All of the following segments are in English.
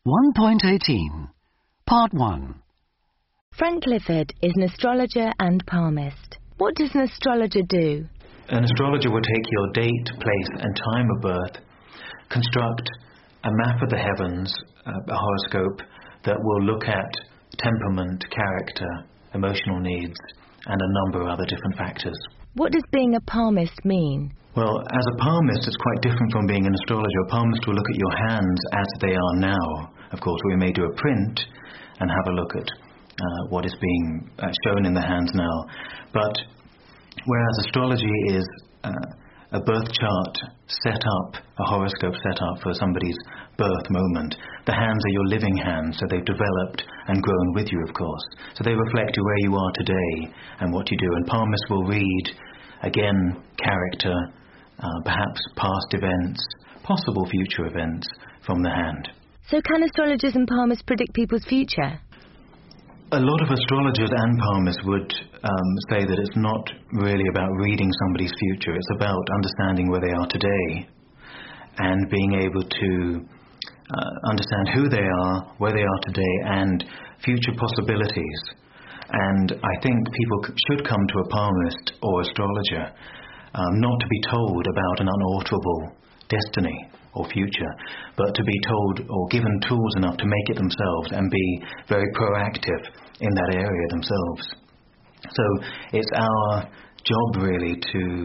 1.18 Part 1. Frank Clifford is an astrologer and palmist. What does an astrologer do? An astrologer will take your date, place and time of birth, construct a map of the heavens, a horoscope that will look at temperament, character, emotional needs and a number of other different factors. What does being a palmist mean? Well, as a palmist, it's quite different from being an astrologer. A palmist will look at your hands as they are now. Of course, we may do a print and have a look at what is being shown in the hands now. But whereas astrology is a birth chart set up, a horoscope set up for somebody's birth moment, the hands are your living hands, so they've developed and grown with you, of course. So they reflect where you are today and what you do. And palmists will read, again, character, perhaps past events, possible future events from the hand. So can astrologers and palmists predict people's future? A lot of astrologers and palmists would say that it's not really about reading somebody's future. It's about understanding where they are today and being able to understand who they are, where they are today, and future possibilities. And I think people should come to a palmist or astrologer not to be told about an unalterable destiny or future, but to be told or given tools enough to make it themselves and be very proactive in that area themselves. So it's our job really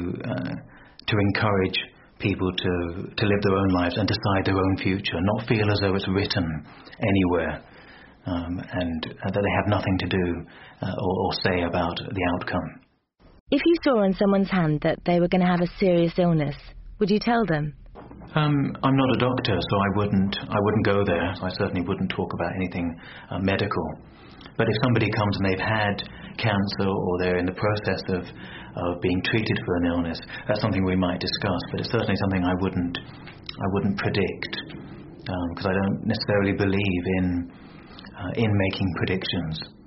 to encourage people to live their own lives and decide their own future, not feel as though it's written anywhere and that they have nothing to do or say about the outcome. If you saw on someone's hand that they were going to have a serious illness, would you tell them? I'm not a doctor, so I wouldn't go there. So I certainly wouldn't talk about anything medical. But if somebody comes and they've had cancer or they're in the process of being treated for an illness, that's something we might discuss. But it's certainly something I wouldn't predict because I don't necessarily believe in making predictions.